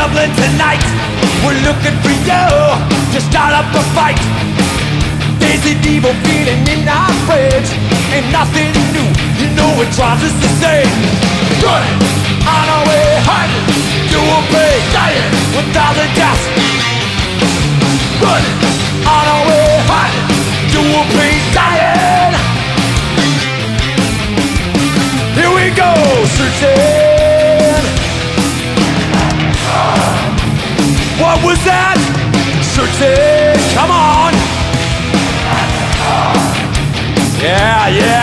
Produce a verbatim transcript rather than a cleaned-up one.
Dublin tonight. We're looking for you to start up a fight. There's an evil feeling in our fridge, ain't nothing new, you know it drives us insane. Running on our way, hiding, you will be dying without a gas. Running on our way, hiding, you will be dying. Here we go, searching. What was that? Searching, come on. Yeah, yeah.